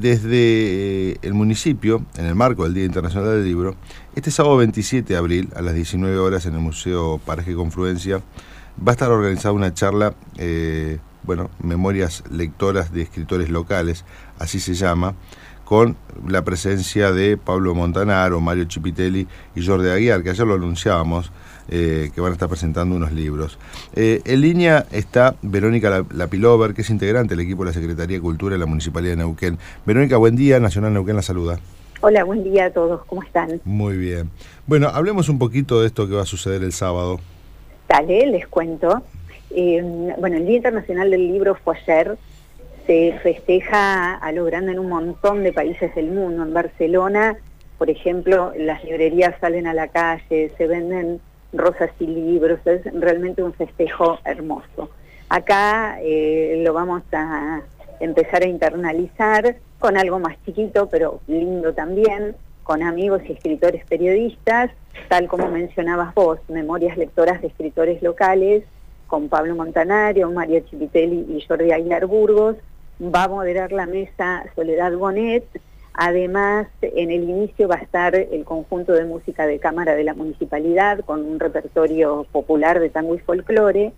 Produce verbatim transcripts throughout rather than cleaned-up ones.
desde el municipio, en el marco del Día Internacional del Libro, este sábado veintisiete de abril, a las diecinueve horas, en el Museo Paraje Confluencia, va a estar organizada una charla, eh, bueno, Memorias Lectoras de Escritores Locales, así se llama, con la presencia de Pablo Montanaro, Mario Chipitelli y Jordi Aguiar, que ayer lo anunciábamos, eh, que van a estar presentando unos libros. Eh, en línea está Verónica Lapilover, que es integrante del equipo de la Secretaría de Cultura de la Municipalidad de Neuquén. Verónica, buen día, Nacional Neuquén la saluda. Hola, buen día a todos, ¿cómo están? Muy bien. Bueno, hablemos un poquito de esto que va a suceder el sábado. Dale, les cuento. Eh, bueno, el Día Internacional del Libro fue ayer. Se festeja a lo grande en un montón de países del mundo. En Barcelona, por ejemplo, las librerías salen a la calle, se venden rosas y libros, es realmente un festejo hermoso. Acá eh, lo vamos a empezar a internalizar con algo más chiquito, pero lindo también, con amigos y escritores periodistas, tal como mencionabas vos, Memorias Lectoras de Escritores Locales, con Pablo Montanaro, Mario Chipitelli y Jordi Aguiar Burgos. Va a moderar la mesa Soledad Bonet. Además, en el inicio va a estar el conjunto de música de cámara de la municipalidad con un repertorio popular de tango y folclore.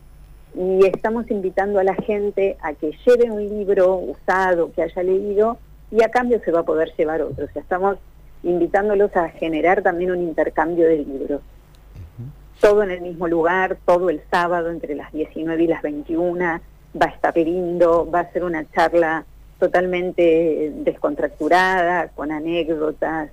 Y estamos invitando a la gente a que lleve un libro usado que haya leído y a cambio se va a poder llevar otro. O sea, estamos invitándolos a generar también un intercambio de libros. Todo en el mismo lugar, todo el sábado entre las diecinueve y las veintiuna. Va a estar lindo, va a ser una charla totalmente descontracturada, con anécdotas.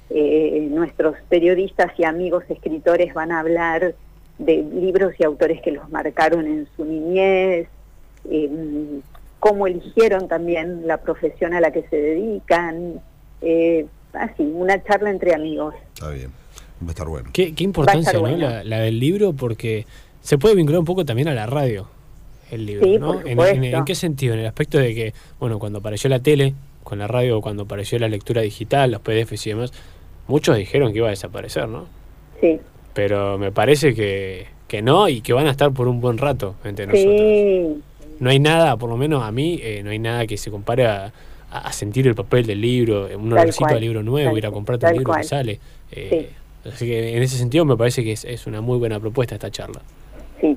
Eh, nuestros periodistas y amigos escritores van a hablar de libros y autores que los marcaron en su niñez, eh, cómo eligieron también la profesión a la que se dedican, eh, así, una charla entre amigos. Está bien, va a estar bueno. Qué, qué importancia, ¿no? Bueno. La, la del libro, porque se puede vincular un poco también a la radio. El libro, sí, ¿no? por ¿En, supuesto. en, ¿En qué sentido? En el aspecto de que, bueno, cuando apareció la tele, con la radio, cuando apareció la lectura digital, los P D Fs y demás, muchos dijeron que iba a desaparecer, ¿no? Sí. Pero me parece que, que no, y que van a estar por un buen rato entre nosotros. Sí. No hay nada, por lo menos a mí, eh, no hay nada que se compare a, a sentir el papel del libro, un olorcito de libro nuevo, tal, ir a comprarte un libro cual. que sale. Eh, sí. Así que en ese sentido me parece que es, es una muy buena propuesta esta charla. Sí.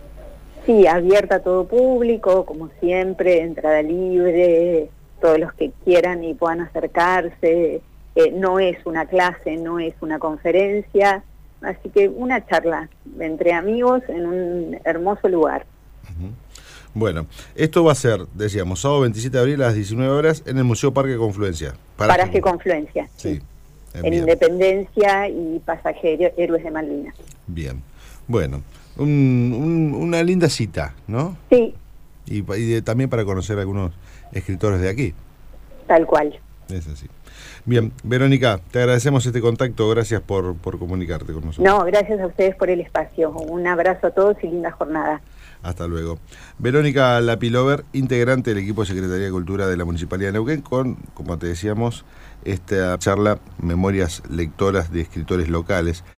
Sí, abierta a todo público, como siempre, entrada libre, todos los que quieran y puedan acercarse. Eh, no es una clase, no es una conferencia, así que una charla entre amigos en un hermoso lugar. Uh-huh. Bueno, esto va a ser, decíamos, sábado veintisiete de abril a las diecinueve horas en el Museo Parque Confluencia. Paraje, Paraje Confluencia, sí. sí. En bien. Independencia y Pasaje Héroes de Malvinas. Bien, bueno. Un, un, una linda cita, ¿no? Sí. Y, y de, también para conocer a algunos escritores de aquí. Tal cual. Es así. Bien, Verónica, te agradecemos este contacto, gracias por, por comunicarte con nosotros. No, gracias a ustedes por el espacio. Un abrazo a todos y linda jornada. Hasta luego. Verónica Lapilover, integrante del equipo de Secretaría de Cultura de la Municipalidad de Neuquén, con, como te decíamos, esta charla Memorias Lectoras de Escritores Locales.